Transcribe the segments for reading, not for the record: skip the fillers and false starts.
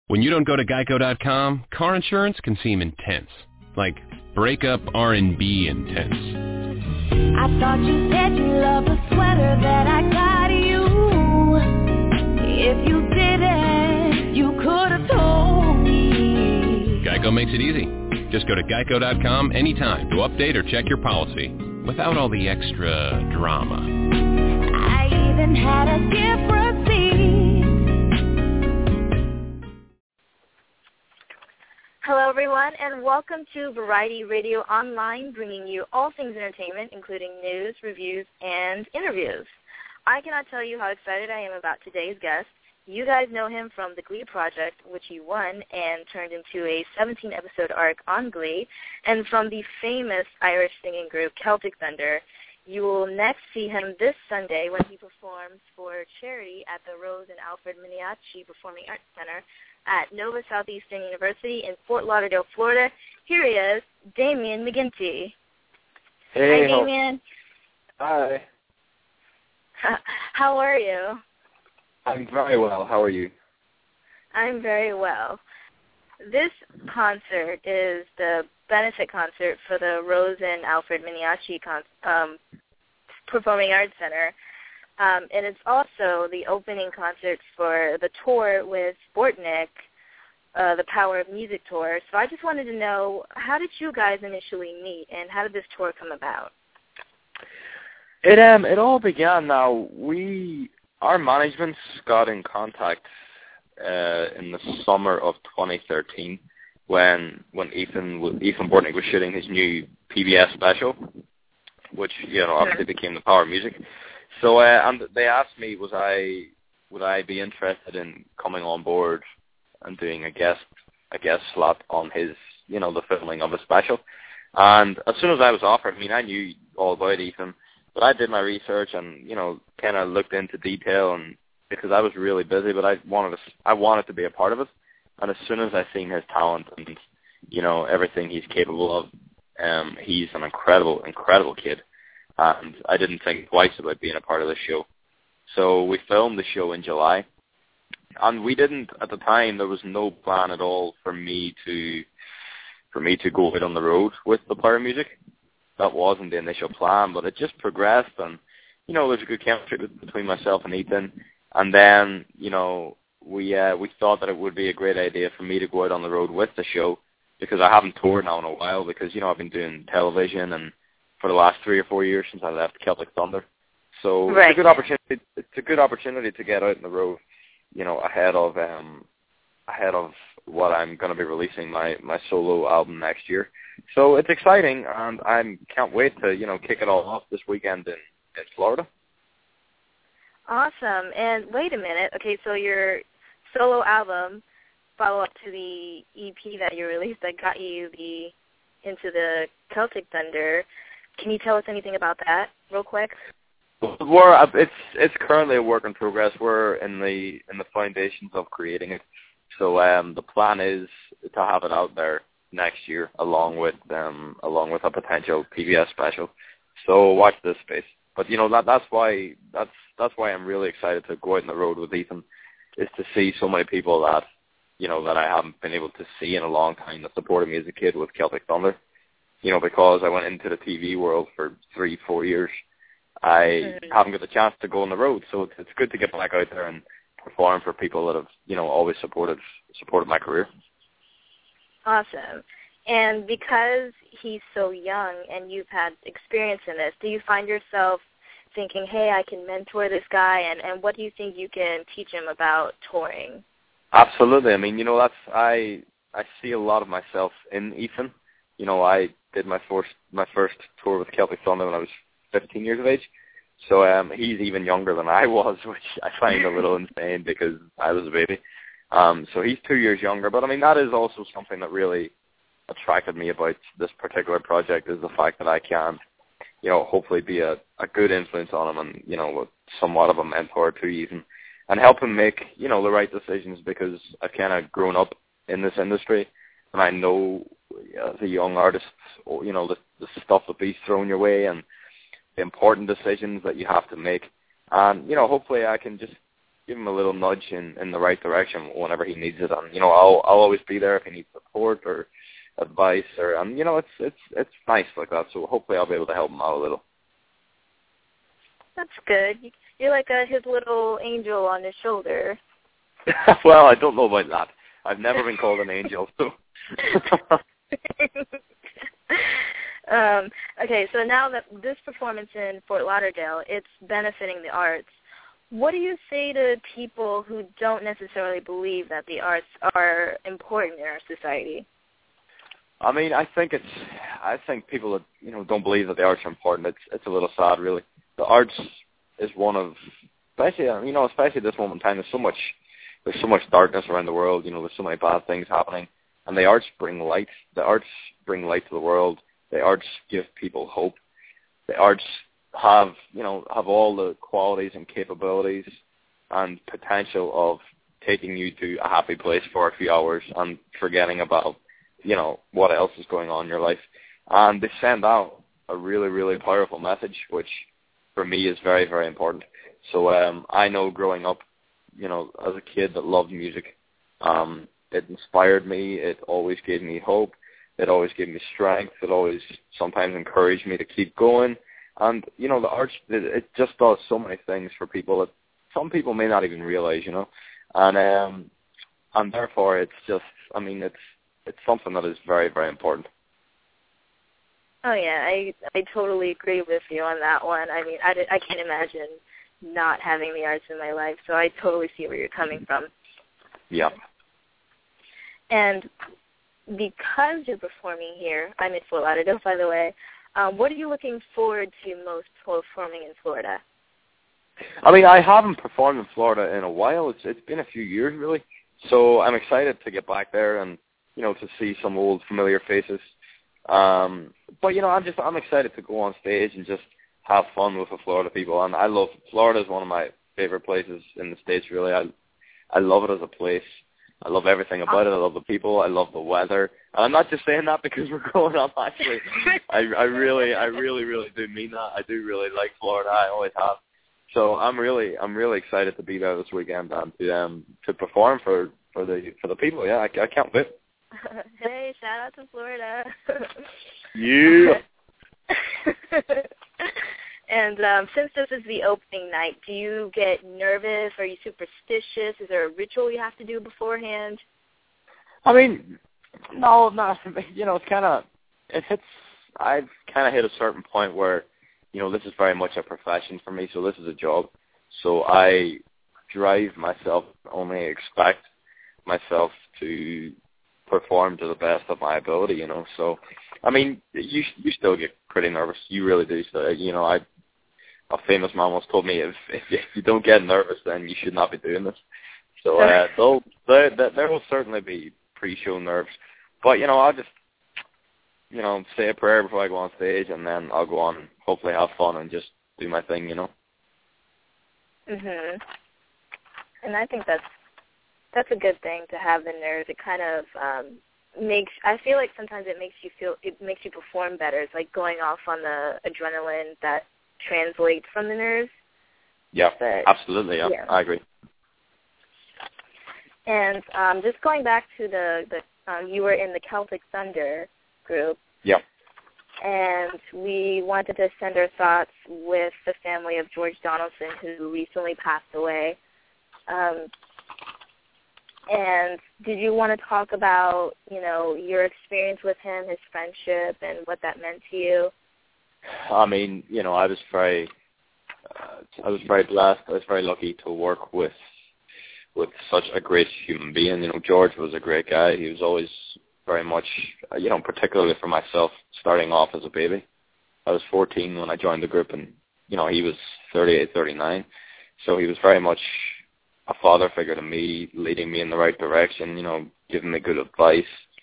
When you don't go to Geico.com, car insurance can seem intense. Like breakup R&B intense. I thought you said you loved the sweater that I got you. If you didn't, you could have told me. Geico makes it easy. Just go to Geico.com anytime to update or check your policy without all the extra drama. I even had a gift receipt. Hello, everyone, and welcome to Variety Radio Online, bringing you all things entertainment, including news, reviews, and interviews. I cannot tell you how excited I am about today's guest. You guys know him from the Glee Project, which he won and turned into a 17-episode arc on Glee, and from the famous Irish singing group Celtic Thunder. You will next see him this Sunday when he performs for charity at the Rose and Alfred Miniaci Performing Arts Center at Nova Southeastern University in Fort Lauderdale, Florida. Here he is, Damian McGinty. Hey. Hi, Damian. Hi. How are you? I'm very well. How are you? I'm very well. This concert is the benefit concert for the Rose and Alfred Miniaci Performing Arts Center. And it's also the opening concert for the tour with Sportnik, the Power of Music tour. So I just wanted to know, how did you guys initially meet, and how did this tour come about? It all began now. Our management got in contact in the summer of 2013 when Ethan Bortnick was shooting his new PBS special, which obviously became the Power of Music. So and they asked me, would I be interested in coming on board and doing a guest slot on his the filming of a special. And as soon as I was offered, I knew all about Ethan, but I did my research and kind of looked into detail, and because I was really busy, but I wanted to be a part of it. And as soon as I seen his talent and everything he's capable of, he's an incredible kid. And I didn't think twice about being a part of the show. So we filmed the show in July. And we didn't, at the time, there was no plan at all for me to go out on the road with the Power of Music. That wasn't the initial plan, but it just progressed, and, there's a good chemistry between myself and Ethan. And then, we thought that it would be a great idea for me to go out on the road with the show, because I haven't toured now in a while, because, I've been doing television and for the last 3 or 4 years since I left Celtic Thunder. So right. It's a good opportunity to get out on the road, ahead of what I'm going to be releasing my solo album next year. So it's exciting, and I can't wait to kick it all off this weekend in Florida. Awesome. And wait a minute. Okay, so your solo album, follow up to the EP that you released that got you into the Celtic Thunder. Can you tell us anything about that real quick? It's currently a work in progress. We're in the foundations of creating it. So the plan is to have it out there next year, along with a potential PBS special. So watch this space. But that's why I'm really excited to go out on the road with Ethan, is to see so many people that that I haven't been able to see in a long time that supported me as a kid with Celtic Thunder. Because I went into the TV world for 3-4 years, I haven't got the chance to go on the road. So it's good to get back out there and perform for people that have, always supported my career. Awesome. And because he's so young and you've had experience in this, do you find yourself thinking, hey, I can mentor this guy, and what do you think you can teach him about touring? Absolutely. I see a lot of myself in Ethan. I did my first tour with Celtic Thunder when I was 15 years of age. So he's even younger than I was, which I find a little insane because I was a baby. So he's 2 years younger. But, that is also something that really attracted me about this particular project, is the fact that I can, hopefully be a good influence on him and, somewhat of a mentor to Ethan, and help him make, the right decisions, because I've kind of grown up in this industry, and I know as a young artist, the stuff that be thrown your way and the important decisions that you have to make. And, hopefully I can just, a little nudge in the right direction whenever he needs it. And I'll always be there if he needs support or advice, and it's nice like that. So hopefully I'll be able to help him out a little. That's good. You're like his little angel on his shoulder. Well, I don't know about that. I've never been called an angel. So. Okay, so now that this performance in Fort Lauderdale, it's benefiting the arts. What do you say to people who don't necessarily believe that the arts are important in our society? I mean, I think people that don't believe that the arts are important. It's a little sad, really. The arts is one of, especially at this moment in time. There's so much darkness around the world. There's so many bad things happening, and the arts bring light. The arts bring light to the world. The arts give people hope. The arts have all the qualities and capabilities and potential of taking you to a happy place for a few hours and forgetting about what else is going on in your life. And they send out a really, really powerful message, which for me is very, very important. So I know growing up, as a kid that loved music, it inspired me. It always gave me hope. It always gave me strength. It always sometimes encouraged me to keep going. And, the arts, it just does so many things for people that some people may not even realize, and therefore it's just, it's something that is very, very important. Oh, yeah, I totally agree with you on that one. I mean, I can't imagine not having the arts in my life, so I totally see where you're coming from. Yeah. And because you're performing here, I'm in Fort Lauderdale, by the way, what are you looking forward to most performing in Florida? I mean, I haven't performed in Florida in a while. It's been a few years, really. So I'm excited to get back there and, to see some old familiar faces. But, I'm excited to go on stage and just have fun with the Florida people. And Florida is one of my favorite places in the States, really. I love it as a place. I love everything about it. I love the people. I love the weather. And I'm not just saying that because we're growing up, actually. I really, really do mean that. I do really like Florida. I always have. So I'm really excited to be there this weekend and to perform for the people. Yeah, I can't wait. Hey, shout out to Florida. Yeah. And since this is the opening night, do you get nervous? Are you superstitious? Is there a ritual you have to do beforehand? I mean, no. It's kind of, I've kind of hit a certain point where, this is very much a profession for me, so this is a job. So I drive myself, only expect myself to perform to the best of my ability, So, I mean, you still get pretty nervous. You really do. So, a famous man once told me, if you don't get nervous, then you should not be doing this. So there will certainly be pre-show nerves. But, I'll just, say a prayer before I go on stage, and then I'll go on and hopefully have fun and just do my thing, Mhm. And I think that's a good thing to have the nerves. It kind of I feel like sometimes it makes you perform better. It's like going off on the adrenaline that translates from the nerves. Yeah, but, absolutely. Yeah, I agree. And just going back to the you were in the Celtic Thunder group. Yeah. And we wanted to send our thoughts with the family of George Donaldson, who recently passed away. And did you want to talk about, your experience with him, his friendship, and what that meant to you? I mean, I was very blessed. I was very lucky to work with such a great human being. George was a great guy. He was always very much, particularly for myself, starting off as a baby. I was 14 when I joined the group, and, he was 38, 39. So he was very much a father figure to me, leading me in the right direction, giving me good advice.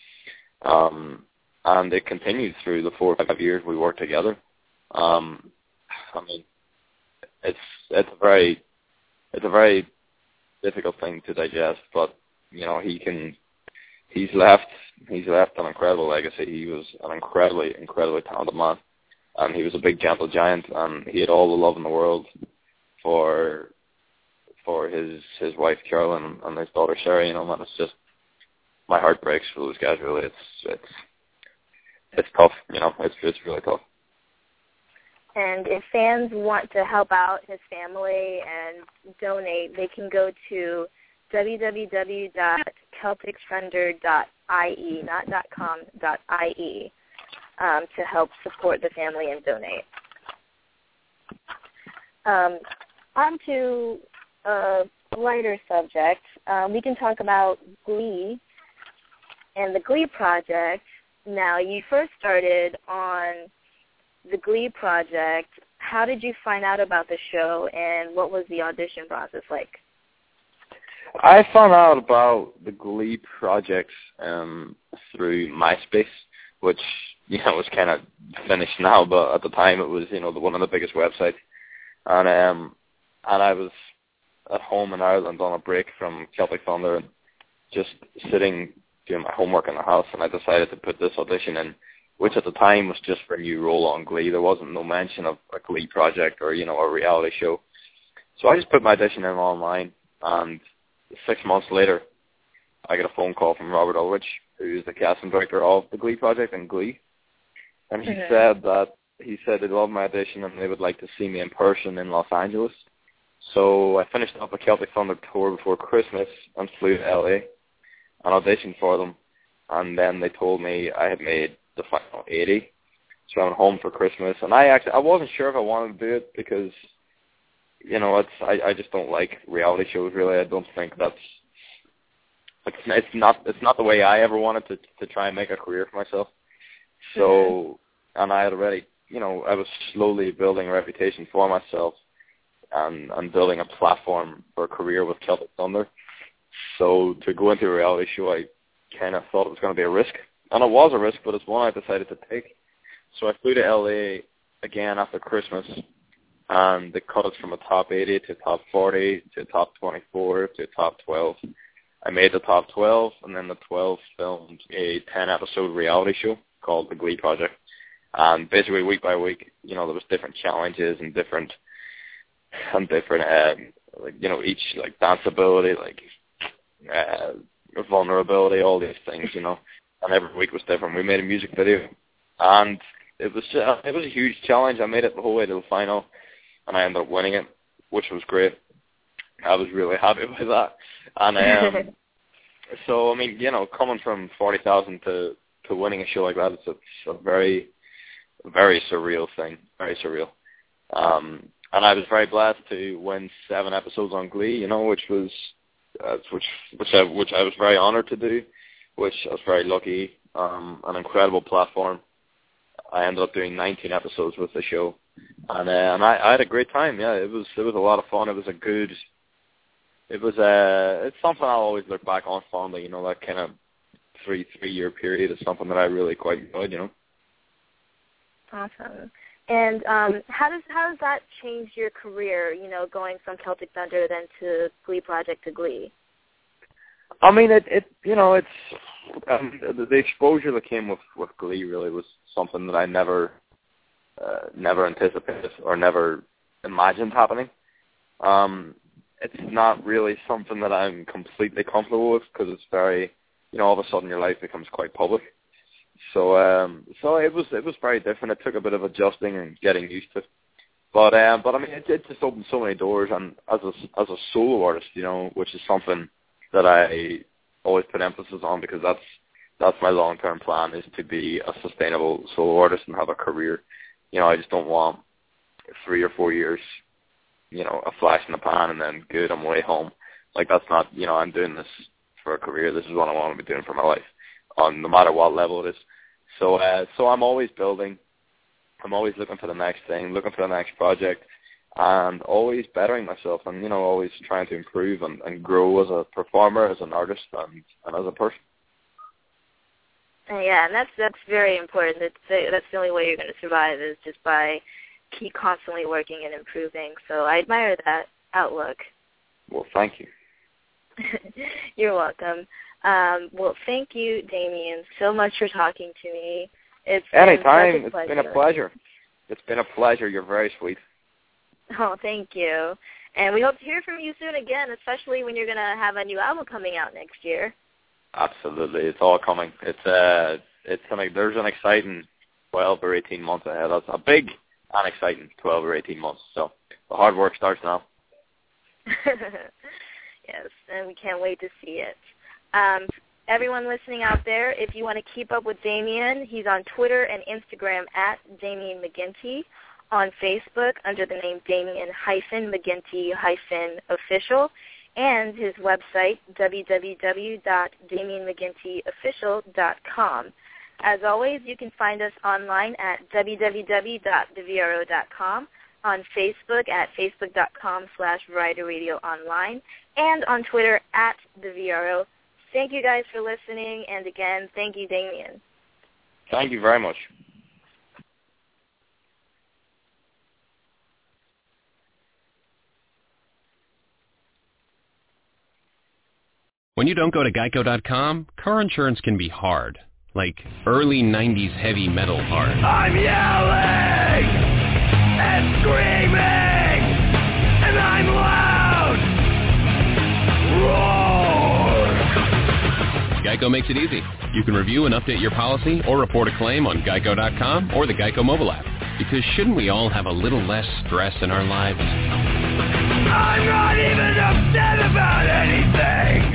And it continued through the 4 or 5 years we worked together. I mean, it's a very difficult thing to digest, but he's left an incredible legacy. He was an incredibly talented man, and he was a big gentle giant, and he had all the love in the world for for his wife Carolyn and his daughter Sarah. You know, and it's just, my heart breaks for those guys. Really, it's tough. You know, it's really tough. And if fans want to help out his family and donate, they can go to www.celticthunder.ie, not .com.ie, to help support the family and donate. On to a lighter subject. We can talk about Glee and the Glee project. Now, you first started on the Glee project. How did you find out about the show, and what was the audition process like? I found out about the Glee project through MySpace, which, you know, is kind of finished now, but at the time it was, you know, one of the biggest websites. And I was at home in Ireland on a break from Celtic Thunder and just sitting doing my homework in the house, and I decided to put this audition in, which at the time was just for a new role on Glee. There wasn't no mention of a Glee project or, you know, a reality show. So I just put my audition in online, and 6 months later, I get a phone call from Robert Ulrich, who is the casting director of the Glee project and Glee. And he said they loved my audition and they would like to see me in person in Los Angeles. So I finished up a Celtic Thunder tour before Christmas and flew to LA and auditioned for them. And then they told me I had made the final 80. So I went home for Christmas. And I wasn't sure if I wanted to do it because, you know, I just don't like reality shows, really. I don't think it's not the way I ever wanted to try and make a career for myself. So, and I had already, you know, I was slowly building a reputation for myself and building a platform for a career with Celtic Thunder. So to go into a reality show, I kind of thought it was going to be a risk. And it was a risk, but it's one I decided to take. So I flew to LA again after Christmas, and they cut us from a top 80 to top 40 to top 24 to top 12. I made the top 12, and then the 12 filmed a 10-episode reality show called The Glee Project. And basically, week by week, you know, there was different challenges and different, like, you know, each, like, danceability, like, vulnerability, all these things, you know. And every week was different. We made a music video, and it was a huge challenge. I made it the whole way to the final, and I ended up winning it, which was great. I was really happy with that. And so, I mean, you know, coming from 40,000 to winning a show like that, it's a very, very surreal thing. Very surreal. And I was very blessed to win 7 episodes on Glee, you know, which I was very honored to do, which I was very lucky. An incredible platform. I ended up doing 19 episodes with the show, and I had a great time. Yeah, it was a lot of fun. It's something I'll always look back on fondly. You know, that kind of three-year period is something that I really quite enjoyed. You know. Awesome. And how does that change your career? You know, going from Celtic Thunder then to Glee Project to Glee. I mean, the exposure that came with Glee really was something that I never anticipated or never imagined happening. It's not really something that I'm completely comfortable with because it's very, you know, all of a sudden your life becomes quite public. So it was very different. It took a bit of adjusting and getting used to. But I mean, it just opened so many doors. And as a solo artist, you know, which is something that I always put emphasis on because that's my long-term plan, is to be a sustainable solo artist and have a career. You know, I just don't want 3 or 4 years, you know, a flash in the pan and then good, I'm way home. Like, that's not, you know, I'm doing this for a career. This is what I want to be doing for my life, no matter what level it is. So I'm always building. I'm always looking for the next thing, looking for the next project, and always bettering myself and, you know, always trying to improve and grow as a performer, as an artist, and as a person. Yeah, and that's very important. That's the only way you're going to survive is just by keep constantly working and improving. So I admire that outlook. Well, thank you. You're welcome. Well, thank you, Damien, so much for talking to me. Anytime. It's been a pleasure. It's been a pleasure. You're very sweet. Oh, thank you. And we hope to hear from you soon again, especially when you're going to have a new album coming out next year. Absolutely. It's all coming. There's an exciting 12 or 18 months ahead. That's a big and exciting 12 or 18 months. So the hard work starts now. Yes, and we can't wait to see it. Everyone listening out there, if you want to keep up with Damien, he's on Twitter and Instagram at Damien McGinty, on Facebook under the name Damien-McGinty-Official, and his website, www.damienmcgintyofficial.com. As always, you can find us online at www.thevro.com, on Facebook at facebook.com/VarietyRadioOnline, and on Twitter at TheVRO. Thank you guys for listening, and again, thank you, Damien. Thank you very much. When you don't go to Geico.com, car insurance can be hard, like early 90s heavy metal hard. I'm yelling and screaming, and I'm loud. Roar! Geico makes it easy. You can review and update your policy or report a claim on Geico.com or the Geico mobile app. Because shouldn't we all have a little less stress in our lives? I'm not even upset about anything.